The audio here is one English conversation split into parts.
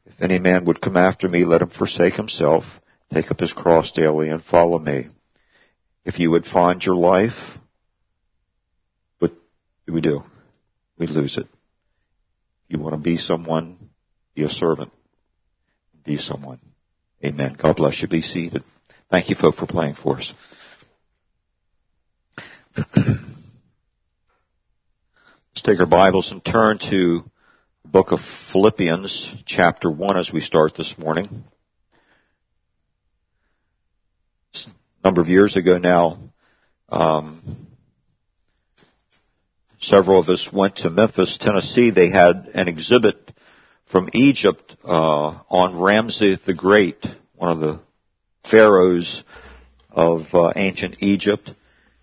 If any man would come after me, let him forsake himself, take up his cross daily, and follow me. If you would find your life, what do we do? We lose it. If you want to be someone, be a servant. Be someone. Amen. God bless you. Be seated. Thank you, folk, for playing for us. Let's take our Bibles and turn to the book of Philippians, chapter 1, as we start this morning. A number of years ago now, several of us went to Memphis, Tennessee. They had an exhibit from Egypt on Ramses the Great, one of the pharaohs of ancient Egypt.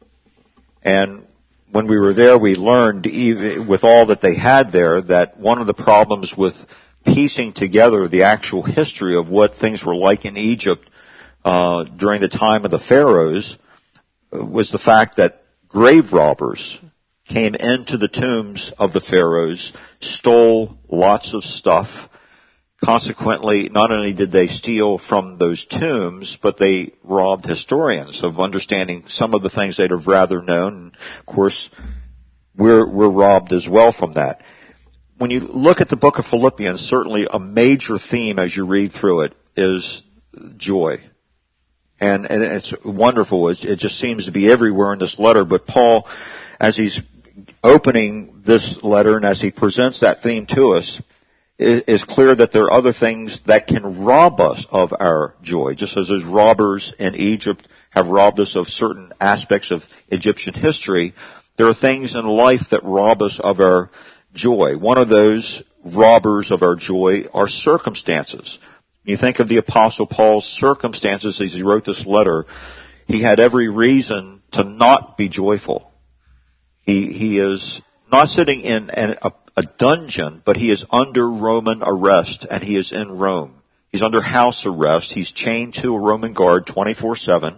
And when we were there, we learned, even with all that they had there, that one of the problems with piecing together the actual history of what things were like in Egypt during the time of the pharaohs was the fact that grave robbers came into the tombs of the pharaohs, stole lots of stuff. Consequently, not only did they steal from those tombs, but they robbed historians of understanding some of the things they'd have rather known. And of course, we're robbed as well from that. When you look at the book of Philippians, certainly a major theme as you read through it is joy. And it's wonderful. It just seems to be everywhere in this letter. But Paul, as he's opening this letter and as he presents that theme to us, is clear that there are other things that can rob us of our joy. Just as those robbers in Egypt have robbed us of certain aspects of Egyptian history, there are things in life that rob us of our joy. One of those robbers of our joy are circumstances. You think of the Apostle Paul's circumstances as he wrote this letter. He had every reason to not be joyful. He is not sitting in a dungeon, but he is under Roman arrest, and he is in Rome. He's under house arrest. He's chained to a Roman guard 24/7.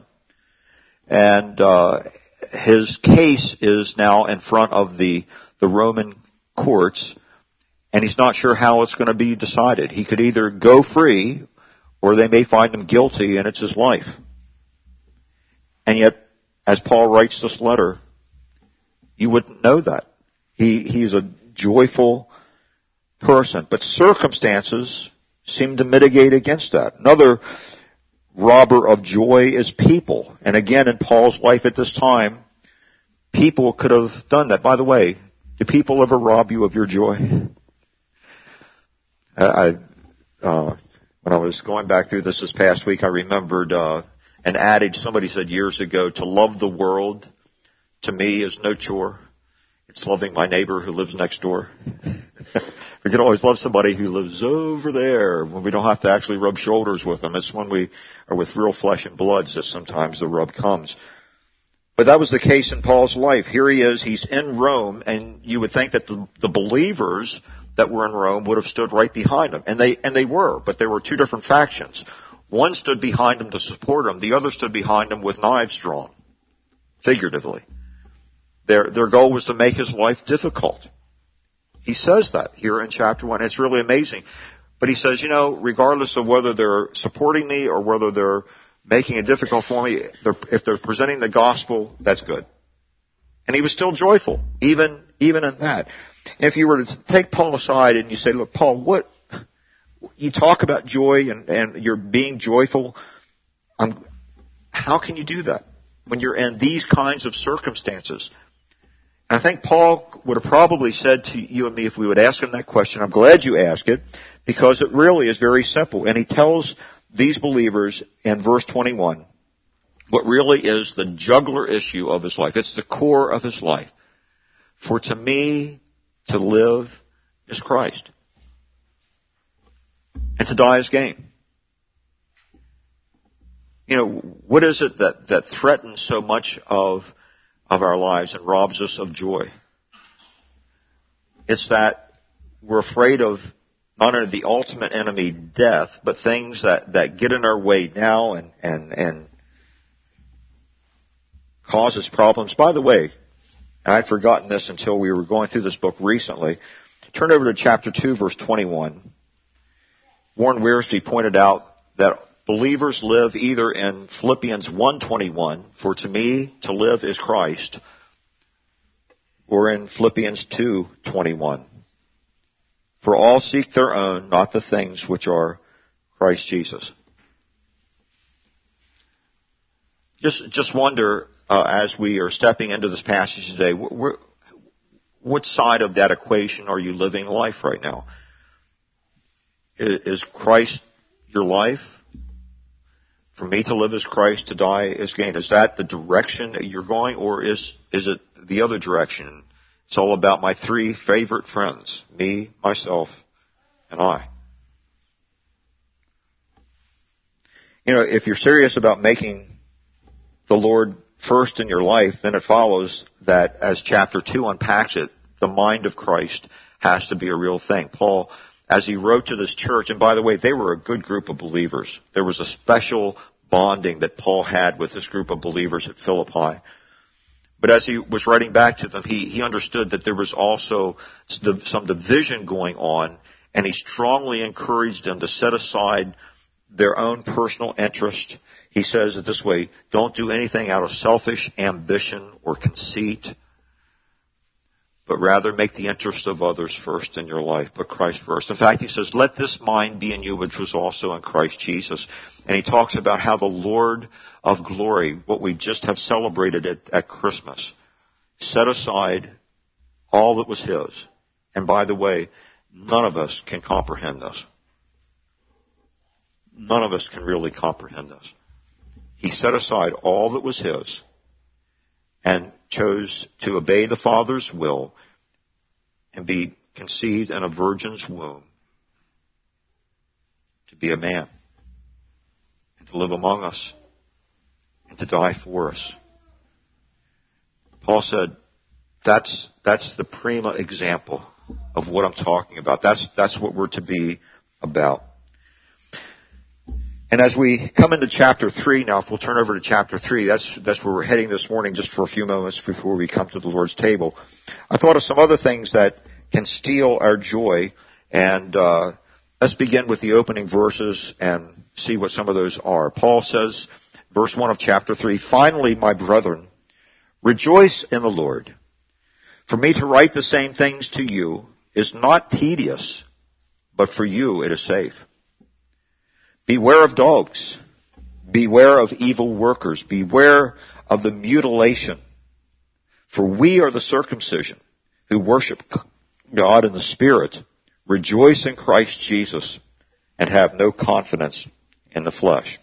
And his case is now in front of the Roman courts, and he's not sure how it's going to be decided. He could either go free, or they may find him guilty, and it's his life. And yet, as Paul writes this letter, you wouldn't know that. He's a joyful person. But circumstances seem to mitigate against that. Another robber of joy is people. And again, in Paul's life at this time, people could have done that. By the way, do people ever rob you of your joy? When I was going back through this past week, I remembered an adage somebody said years ago: to love the world, to me, is no chore. It's loving my neighbor who lives next door. We can always love somebody who lives over there when we don't have to actually rub shoulders with them. It's when we are with real flesh and bloods that sometimes the rub comes. But that was the case in Paul's life. Here he is, he's in Rome, and you would think that the believers that were in Rome would have stood right behind him. And they were, but there were two different factions. One stood behind him to support him. The other stood behind him with knives drawn, figuratively. Their goal was to make his life difficult. He says that here in chapter 1. It's really amazing. But he says, regardless of whether they're supporting me or whether they're making it difficult for me, if they're presenting the gospel, that's good. And he was still joyful, even in that. And if you were to take Paul aside and you say, look, Paul, you talk about joy and you're being joyful. How can you do that when you're in these kinds of circumstances? And I think Paul would have probably said to you and me if we would ask him that question. I'm glad you asked it, because it really is very simple. And he tells these believers in verse 21 what really is the jugular issue of his life. It's the core of his life. For to me, to live is Christ, and to die is gain. What is it that threatens so much of our lives and robs us of joy? It's that we're afraid of not only the ultimate enemy, death, but things that get in our way now and cause us problems. By the way, I'd forgotten this until we were going through this book recently. Turn over to chapter 2, verse 21. Warren Wiersbe pointed out that believers live either in Philippians 1:21, for to me to live is Christ, or in Philippians 2:21, for all seek their own, not the things which are Christ Jesus. Just wonder, as we are stepping into this passage today, what side of that equation are you living life right now? Is Christ your life? For me to live as Christ, to die as gain. Is that the direction that you're going, or is it the other direction? It's all about my three favorite friends, me, myself, and I. You know, if you're serious about making the Lord first in your life, then it follows that, as chapter 2 unpacks it, the mind of Christ has to be a real thing. Paul, as he wrote to this church, and by the way, they were a good group of believers. There was a special bonding that Paul had with this group of believers at Philippi. But as he was writing back to them, he understood that there was also some division going on, and he strongly encouraged them to set aside their own personal interest. He says it this way: don't do anything out of selfish ambition or conceit, but rather make the interest of others first in your life, but Christ first. In fact, he says, let this mind be in you, which was also in Christ Jesus. And he talks about how the Lord of glory, what we just have celebrated at Christmas, set aside all that was his. And by the way, none of us can comprehend this. None of us can really comprehend this. He set aside all that was his and chose to obey the Father's will and be conceived in a virgin's womb, to be a man, and to live among us, and to die for us. Paul said, that's the prima example of what I'm talking about. That's what we're to be about. And as we come into chapter 3 now, if we'll turn over to chapter 3, that's where we're heading this morning, just for a few moments before we come to the Lord's table. I thought of some other things that can steal our joy, and let's begin with the opening verses and see what some of those are. Paul says, verse 1 of chapter 3, finally, my brethren, rejoice in the Lord. For me to write the same things to you is not tedious, but for you it is safe. Beware of dogs. Beware of evil workers. Beware of the mutilation. For we are the circumcision who worship God in the Spirit, rejoice in Christ Jesus, and have no confidence in the flesh.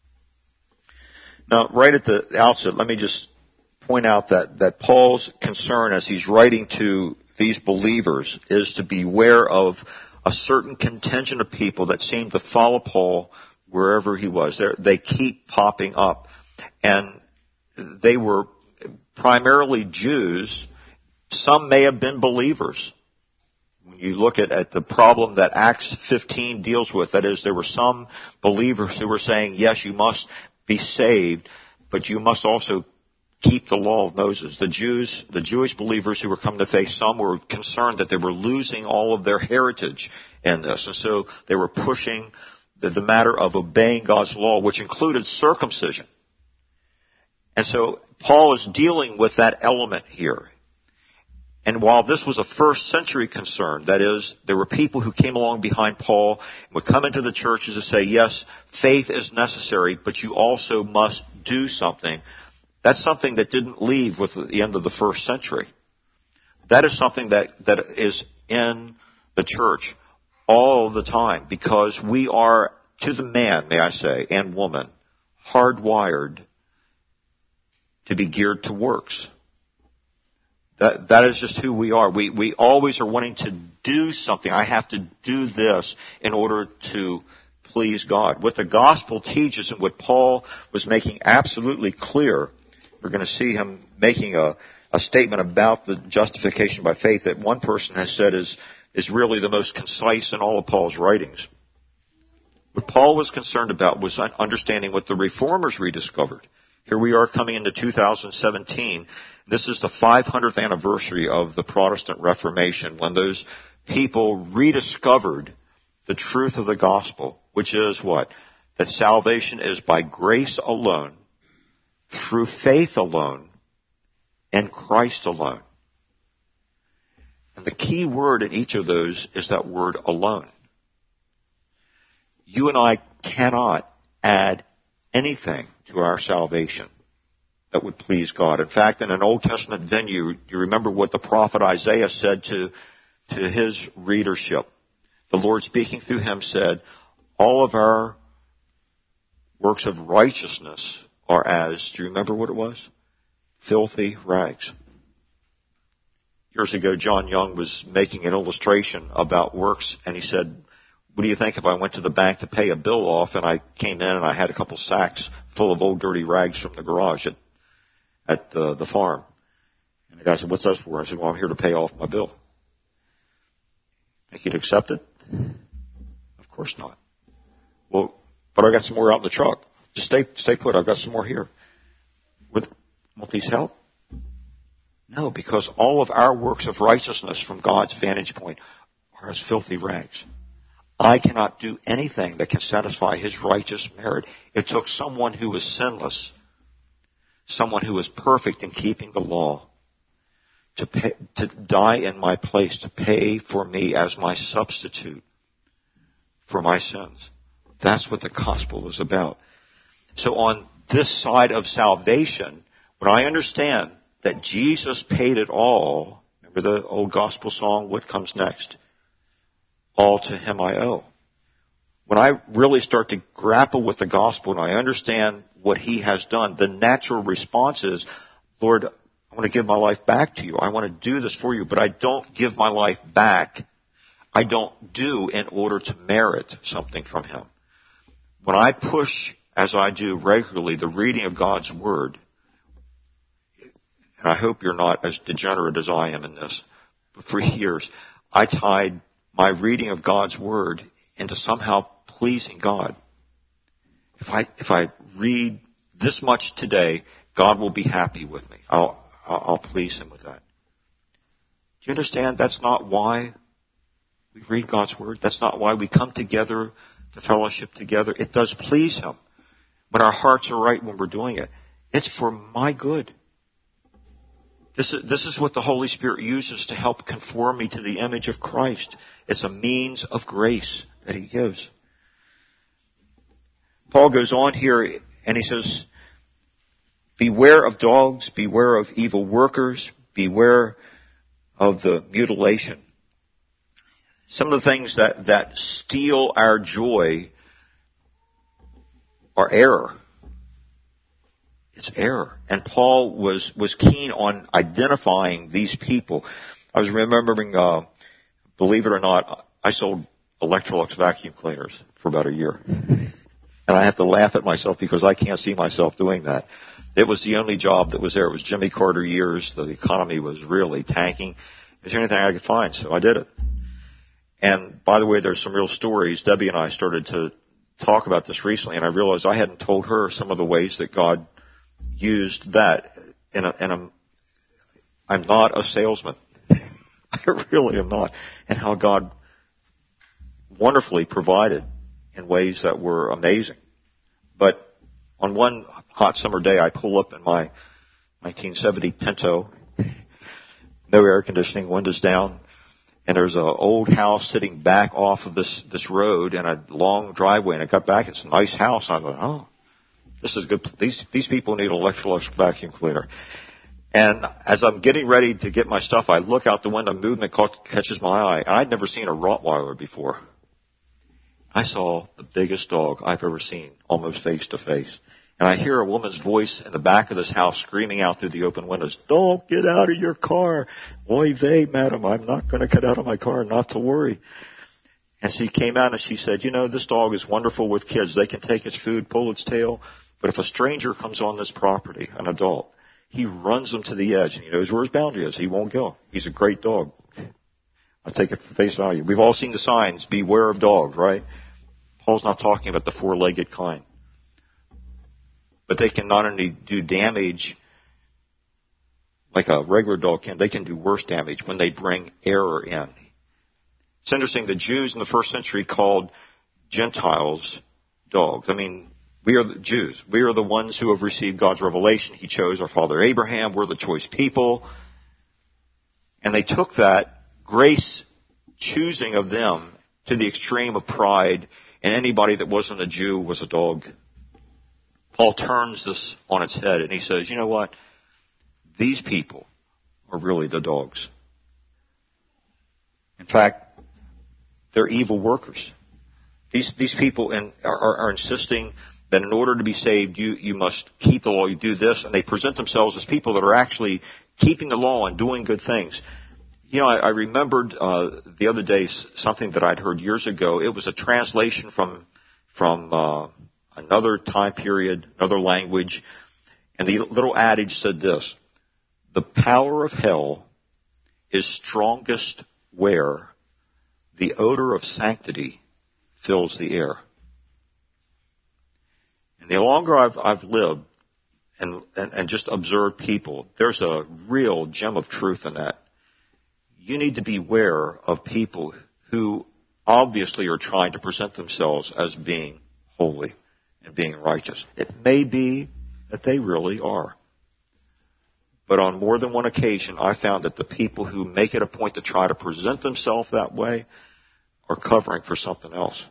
Now, right at the outset, let me just point out that Paul's concern as he's writing to these believers is to beware of a certain contingent of people that seem to follow Paul wherever he was. They keep popping up. And they were primarily Jews. Some may have been believers. When you look at the problem that Acts 15 deals with, that is, there were some believers who were saying, yes, you must be saved, but you must also keep the law of Moses. The Jewish believers who were coming to faith, some were concerned that they were losing all of their heritage in this. And so they were pushing the matter of obeying God's law, which included circumcision. And so Paul is dealing with that element here. And while this was a first century concern, that is, there were people who came along behind Paul and would come into the churches and say, yes, faith is necessary, but you also must do something. That's something that didn't leave with the end of the first century. That is something that is in the church all the time, because we are, to the man, may I say, and woman, hardwired to be geared to works. That is just who we are. We always are wanting to do something. I have to do this in order to please God. What the gospel teaches and what Paul was making absolutely clear, we're going to see him making a statement about the justification by faith that one person has said is really the most concise in all of Paul's writings. What Paul was concerned about was understanding what the reformers rediscovered. Here we are coming into 2017. This is the 500th anniversary of the Protestant Reformation, when those people rediscovered the truth of the gospel, which is what? That salvation is by grace alone, through faith alone, in Christ alone. And the key word in each of those is that word alone. You and I cannot add anything to our salvation that would please God. In fact, in an Old Testament venue, you remember what the prophet Isaiah said to his readership. The Lord speaking through him said, all of our works of righteousness are as, do you remember what it was? Filthy rags. Years ago, John Young was making an illustration about works, and he said, what do you think if I went to the bank to pay a bill off, and I came in and I had a couple sacks full of old dirty rags from the garage at the farm? And the guy said, what's that for? I said, well, I'm here to pay off my bill. Think you'd accept it? Of course not. Well, but I got some more out in the truck. Just stay put. I've got some more here. Won't these help? No, because all of our works of righteousness from God's vantage point are as filthy rags. I cannot do anything that can satisfy his righteous merit. It took someone who was sinless, someone who was perfect in keeping the law, to die in my place, to pay for me as my substitute for my sins. That's what the gospel is about. So on this side of salvation, when I understand that Jesus paid it all, remember the old gospel song, what comes next? All to him I owe. When I really start to grapple with the gospel and I understand what he has done, the natural response is, Lord, I want to give my life back to you. I want to do this for you, but I don't give my life back. I don't do in order to merit something from him. When I push, as I do regularly, the reading of God's word, and I hope you're not as degenerate as I am in this, but for years, I tied my reading of God's word into somehow pleasing God. If I read this much today, God will be happy with me. I'll please him with that. Do you understand? That's not why we read God's word. That's not why we come together to fellowship together. It does please him. But our hearts are right when we're doing it. It's for my good. This is what the Holy Spirit uses to help conform me to the image of Christ. It's a means of grace that he gives. Paul goes on here and he says, beware of dogs, beware of evil workers, beware of the mutilation. Some of the things that steal our joy are error. It's error. And Paul was keen on identifying these people. I was remembering, believe it or not, I sold Electrolux vacuum cleaners for about a year. And I have to laugh at myself because I can't see myself doing that. It was the only job that was there. It was Jimmy Carter years. The economy was really tanking. Is there anything I could find? So I did it. And by the way, there's some real stories. Debbie and I started to talk about this recently, and I realized I hadn't told her some of the ways that God used that. I'm not a salesman. I really am not. And how God wonderfully provided in ways that were amazing. But on one hot summer day, I pull up in my 1970 Pinto, no air conditioning, windows down, and there's an old house sitting back off of this road and a long driveway, and I got back, it's a nice house. I thought, oh, this is good. These people need an Electrolux vacuum cleaner. And as I'm getting ready to get my stuff, I look out the window, movement catches my eye. I'd never seen a Rottweiler before. I saw the biggest dog I've ever seen, almost face to face. And I hear a woman's voice in the back of this house screaming out through the open windows, "Don't get out of your car. Oy vey, madam, I'm not going to get out of my car, not to worry." And she came out and she said, you know, this dog is wonderful with kids. They can take its food, pull its tail. But if a stranger comes on this property, an adult, he runs them to the edge and he knows where his boundary is. He won't go. He's a great dog. I take it for face value. We've all seen the signs, beware of dogs, right? Paul's not talking about the four-legged kind. But they can not only do damage like a regular dog can, they can do worse damage when they bring error in. It's interesting, the Jews in the first century called Gentiles dogs. I mean, we are the Jews. We are the ones who have received God's revelation. He chose our father Abraham. We're the choice people. And they took that grace choosing of them to the extreme of pride, and anybody that wasn't a Jew was a dog. Paul turns this on its head and he says, you know what? These people are really the dogs. In fact, they're evil workers. These people are insisting that in order to be saved, you must keep the law, you do this, and they present themselves as people that are actually keeping the law and doing good things. You know, I remembered the other day something that I'd heard years ago. It was a translation from another time period, another language, and the little adage said this: the power of hell is strongest where the odor of sanctity fills the air. And the longer I've lived and just observed people, there's a real gem of truth in that. You need to beware of people who obviously are trying to present themselves as being holy and being righteous. It may be that they really are. But on more than one occasion, I found that the people who make it a point to try to present themselves that way are covering for something else.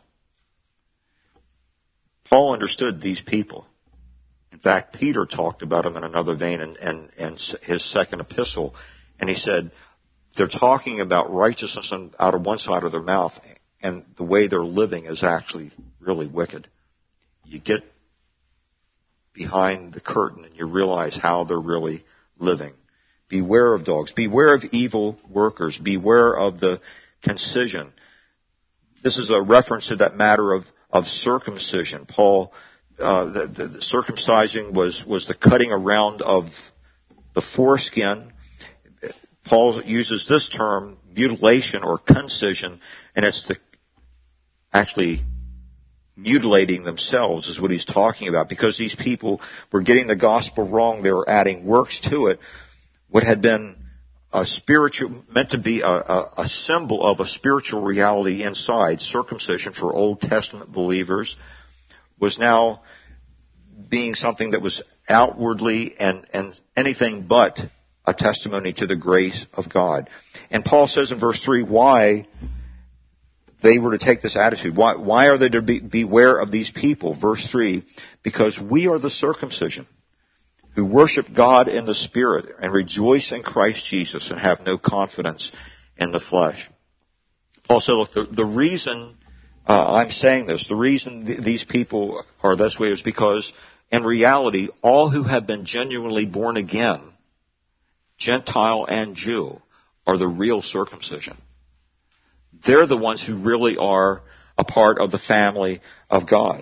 Paul understood these people. In fact, Peter talked about them in another vein in his second epistle. And he said, they're talking about righteousness out of one side of their mouth, and the way they're living is actually really wicked. You get behind the curtain and you realize how they're really living. Beware of dogs. Beware of evil workers. Beware of the concision. This is a reference to that matter of circumcision. Paul, the circumcising was the cutting around of the foreskin. Paul uses this term, mutilation or concision, and it's the actually mutilating themselves is what he's talking about, because these people were getting the gospel wrong. They were adding works to it. What had been a spiritual, meant to be a symbol of a spiritual reality inside, circumcision for Old Testament believers, was now being something that was outwardly and anything but a testimony to the grace of God. And Paul says in verse 3 why they were to take this attitude. Why are they to beware of these people? Verse 3, because we are the circumcision who worship God in the Spirit and rejoice in Christ Jesus and have no confidence in the flesh. Paul said, look, the reason I'm saying this, the reason these people are this way is because in reality, all who have been genuinely born again, Gentile and Jew, are the real circumcision. They're the ones who really are a part of the family of God.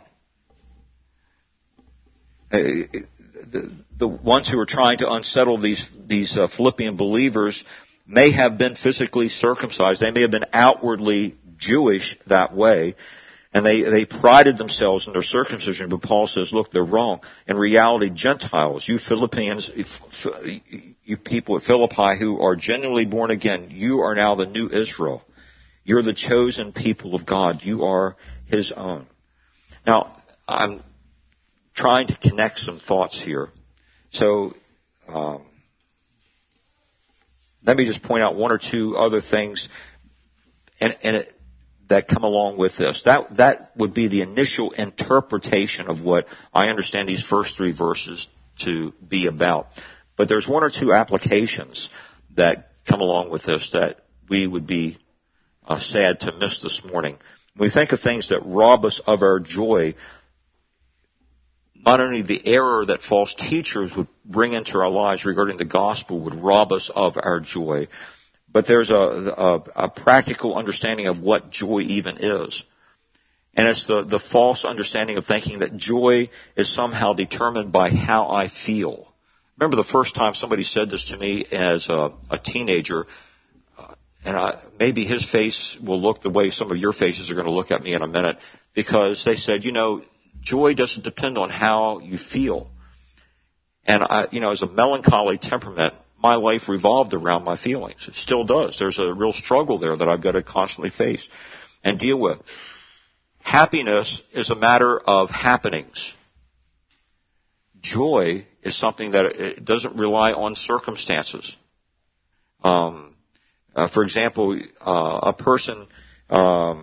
The ones who are trying to unsettle these Philippian believers may have been physically circumcised. They may have been outwardly Jewish that way, and they prided themselves in their circumcision. But Paul says, look, they're wrong. In reality, Gentiles, you Philippians, you people at Philippi who are genuinely born again, you are now the new Israel. You're the chosen people of God. You are His own. Now, I'm trying to connect some thoughts here. So, let me just point out one or two other things that come along with this. That would be the initial interpretation of what I understand these first three verses to be about. But there's one or two applications that come along with this that we would be sad to miss this morning. When we think of things that rob us of our joy, not only the error that false teachers would bring into our lives regarding the gospel would rob us of our joy, but there's a practical understanding of what joy even is. And it's the false understanding of thinking that joy is somehow determined by how I feel. Remember the first time somebody said this to me as a teenager, and maybe his face will look the way some of your faces are going to look at me in a minute, because they said, joy doesn't depend on how you feel. And as a melancholy temperament, my life revolved around my feelings. It still does. There's a real struggle there that I've got to constantly face and deal with. Happiness is a matter of happenings. Joy is something that it doesn't rely on circumstances. For example, a person, I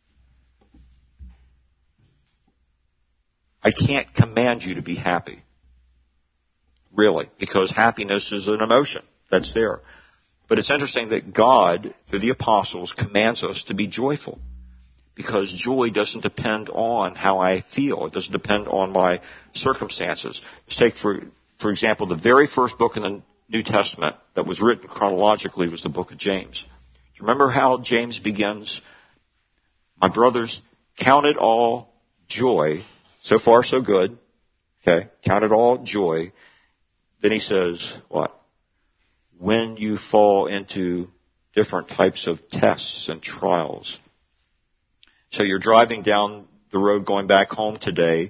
can't command you to be happy. Really, because happiness is an emotion that's there. But it's interesting that God, through the apostles, commands us to be joyful. Because joy doesn't depend on how I feel. It doesn't depend on my circumstances. Let's take, for example, the very first book in the New Testament that was written chronologically was the book of James. Do you remember how James begins? My brothers, count it all joy. So far, so good. Okay, count it all joy. Then he says, what? When you fall into different types of tests and trials. So you're driving down the road going back home today,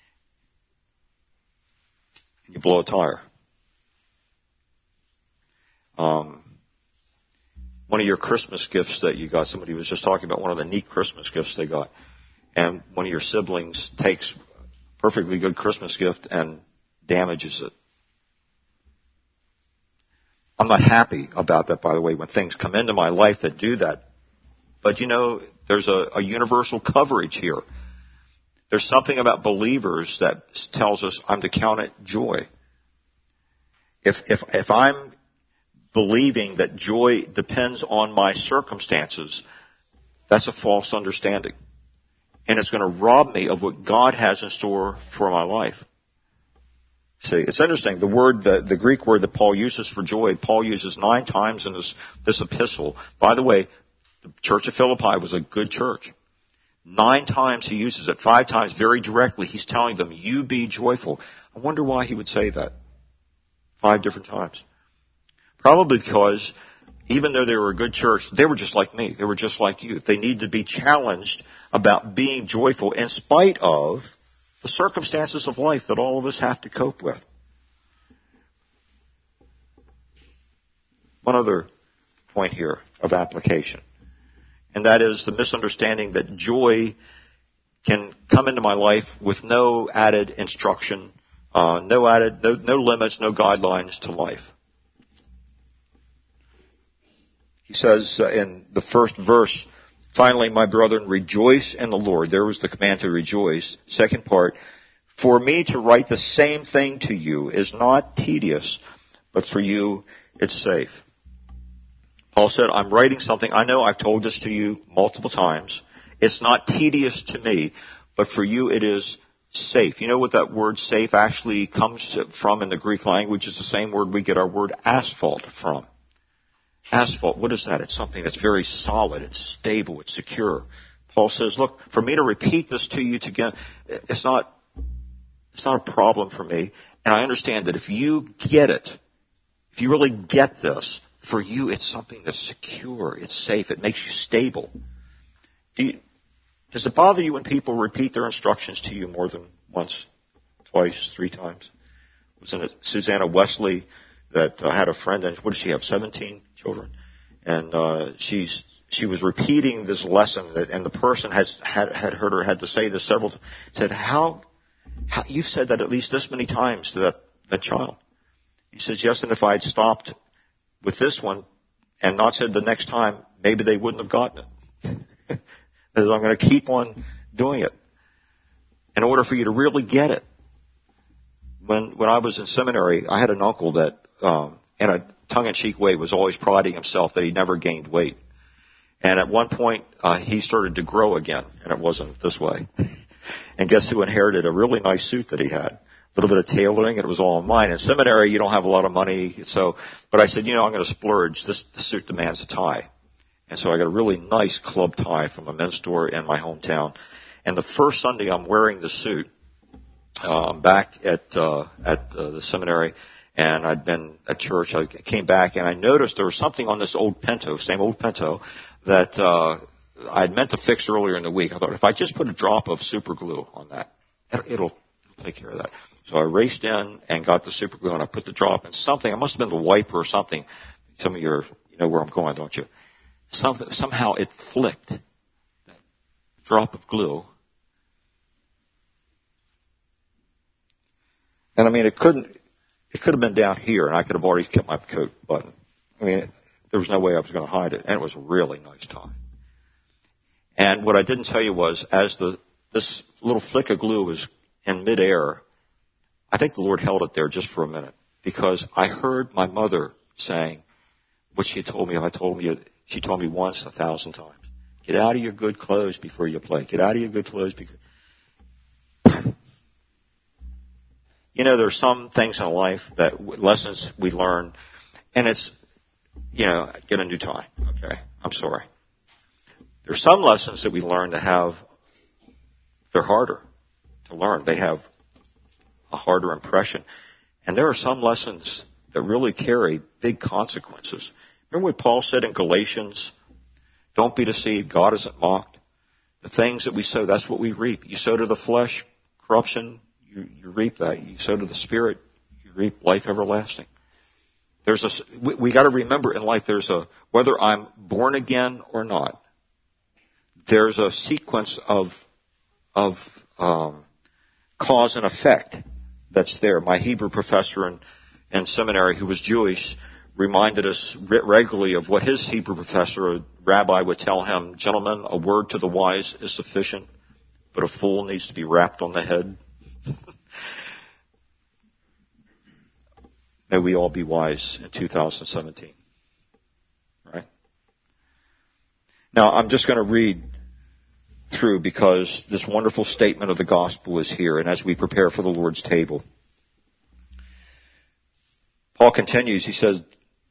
and you blow a tire. One of your Christmas gifts that you got, somebody was just talking about one of the neat Christmas gifts they got, and one of your siblings takes a perfectly good Christmas gift and damages it. I'm not happy about that, by the way, when things come into my life that do that. But you know, there's a universal coverage here. There's something about believers that tells us I'm to count it joy. If I'm believing that joy depends on my circumstances, that's a false understanding. And it's going to rob me of what God has in store for my life. See, it's interesting. The Greek word that Paul uses for joy, Paul uses 9 times in this epistle. By the way, the church of Philippi was a good church. 9 times he uses it. 5 times very directly. He's telling them, you be joyful. I wonder why he would say that 5 different times. Probably because even though they were a good church, they were just like me. They were just like you. They need to be challenged about being joyful in spite of the circumstances of life that all of us have to cope with. One other point here of application, and that is the misunderstanding that joy can come into my life with no added instruction, no limits, no guidelines to life. He says in the first verse, finally, my brethren, rejoice in the Lord. There was the command to rejoice. Second part, for me to write the same thing to you is not tedious, but for you it's safe. Paul said, I'm writing something. I know I've told this to you multiple times. It's not tedious to me, but for you it is safe. You know what that word safe actually comes from in the Greek language? It's the same word we get our word asphalt from. Asphalt, what is that? It's something that's very solid, it's stable, it's secure. Paul says, look, for me to repeat this to you again, it's not a problem for me. And I understand that if you get it, if you really get this, for you it's something that's secure, it's safe, it makes you stable. Does it bother you when people repeat their instructions to you more than once, twice, 3 times? Wasn't it Susanna Wesley that had a friend, and what did she have, 17 children? And she was repeating this lesson, and the person had heard her had to say this several times. Said, how you've said that at least this many times to that child? He says, yes, and if I had stopped with this one and not said the next time, maybe they wouldn't have gotten it. I'm going to keep on doing it in order for you to really get it. When I was in seminary, I had an uncle that, in a tongue-in-cheek way, was always priding himself that he never gained weight. And at one point, he started to grow again, and it wasn't this way. And guess who inherited a really nice suit that he had? A little bit of tailoring, and it was all mine. In seminary, you don't have a lot of money, but I said, I'm going to splurge. The suit demands a tie. And so I got a really nice club tie from a men's store in my hometown. And the first Sunday I'm wearing the suit, I'm back at the seminary, and I'd been at church. I came back, and I noticed there was something on this old Pinto, same old Pinto, that I'd meant to fix earlier in the week. I thought, if I just put a drop of super glue on that, it'll take care of that. So I raced in and got the super glue, and I put the drop in something. It must have been the wiper or something. Some of you know where I'm going, don't you? Somehow it flicked that drop of glue. And I mean, it could have been down here, and I could have already kept my coat button. I mean, there was no way I was going to hide it, and it was a really nice tie. And what I didn't tell you was, as this little flick of glue was in midair, I think the Lord held it there just for a minute, because I heard my mother saying what she told me. She told me once 1,000 times. Get out of your good clothes before you play. Get out of your good clothes because... You know, there are some things in life lessons we learn, and it's, get a new tie. Okay, I'm sorry. There are some lessons that we learn they're harder to learn. They have a harder impression. And there are some lessons that really carry big consequences. Remember what Paul said in Galatians? Don't be deceived. God isn't mocked. The things that we sow, that's what we reap. You sow to the flesh, corruption, you reap that. You sow to the Spirit, you reap life everlasting. We got to remember in life whether I'm born again or not, there's a sequence of cause and effect that's there. My Hebrew professor in seminary, who was Jewish, reminded us regularly of what his Hebrew professor, a rabbi, would tell him. Gentlemen, a word to the wise is sufficient, but a fool needs to be rapped on the head. May we all be wise in 2017. Right? Now, I'm just going to read through because this wonderful statement of the gospel is here, and as we prepare for the Lord's table. Paul continues, he says,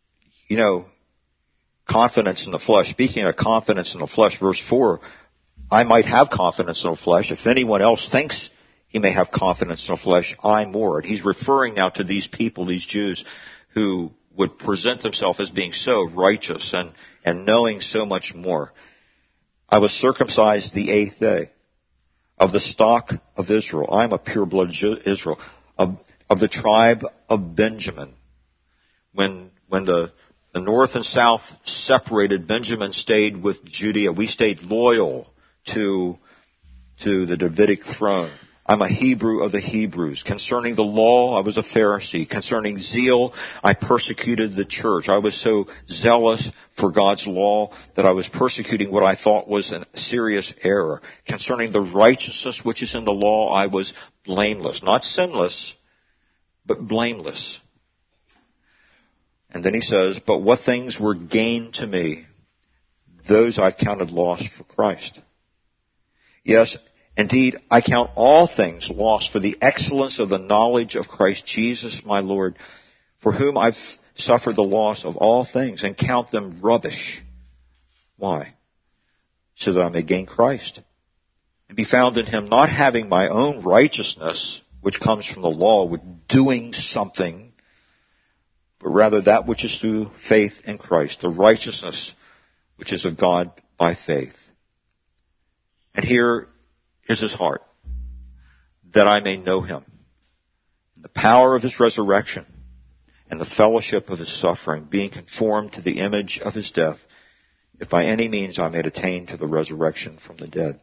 confidence in the flesh. Speaking of confidence in the flesh, verse 4, I might have confidence in the flesh. If anyone else thinks he may have confidence in the flesh, I more. And he's referring now to these people, these Jews, who would present themselves as being so righteous and knowing so much more. I was circumcised the 8th day of the stock of Israel. I am a pure-blooded Israel, of the tribe of Benjamin. When the north and south separated, Benjamin stayed with Judea. We stayed loyal to the Davidic throne. I'm a Hebrew of the Hebrews. Concerning the law, I was a Pharisee. Concerning zeal, I persecuted the church. I was so zealous for God's law that I was persecuting what I thought was a serious error. Concerning the righteousness which is in the law, I was blameless. Not sinless, but blameless. And then he says, but what things were gain to me, those I've counted loss for Christ. Yes, indeed, I count all things lost for the excellence of the knowledge of Christ Jesus my Lord, for whom I've suffered the loss of all things and count them rubbish. Why? So that I may gain Christ and be found in him, not having my own righteousness, which comes from the law, with doing something, but rather that which is through faith in Christ, the righteousness which is of God by faith. And here is his heart, that I may know him, the power of his resurrection, and the fellowship of his suffering, being conformed to the image of his death, if by any means I may attain to the resurrection from the dead.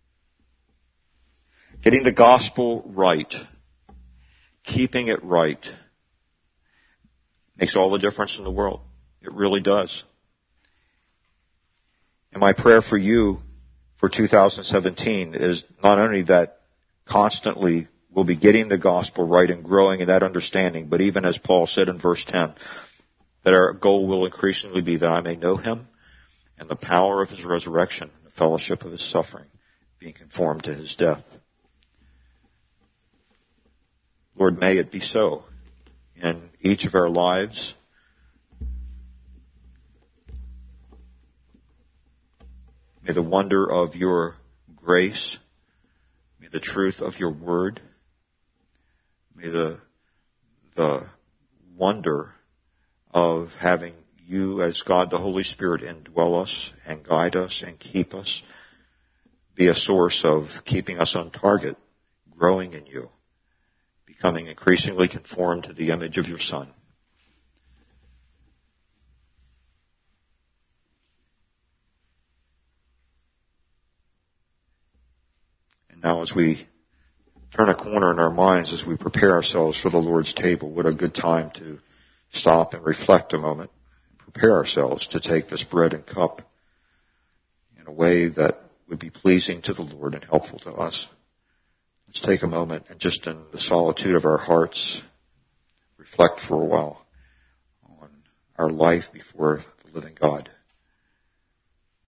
Getting the gospel right, keeping it right, makes all the difference in the world. It really does. And my prayer for you for 2017 is not only that constantly we'll be getting the gospel right and growing in that understanding, but even as Paul said in verse 10, that our goal will increasingly be that I may know him and the power of his resurrection, the fellowship of his suffering, being conformed to his death. Lord, may it be so in each of our lives. May the wonder of your grace, may the truth of your word, may the wonder of having you as God the Holy Spirit indwell us and guide us and keep us be a source of keeping us on target, growing in you, becoming increasingly conformed to the image of your Son. And now as we turn a corner in our minds, as we prepare ourselves for the Lord's table, what a good time to stop and reflect a moment, and prepare ourselves to take this bread and cup in a way that would be pleasing to the Lord and helpful to us. Let's take a moment and just in the solitude of our hearts, reflect for a while on our life before the living God.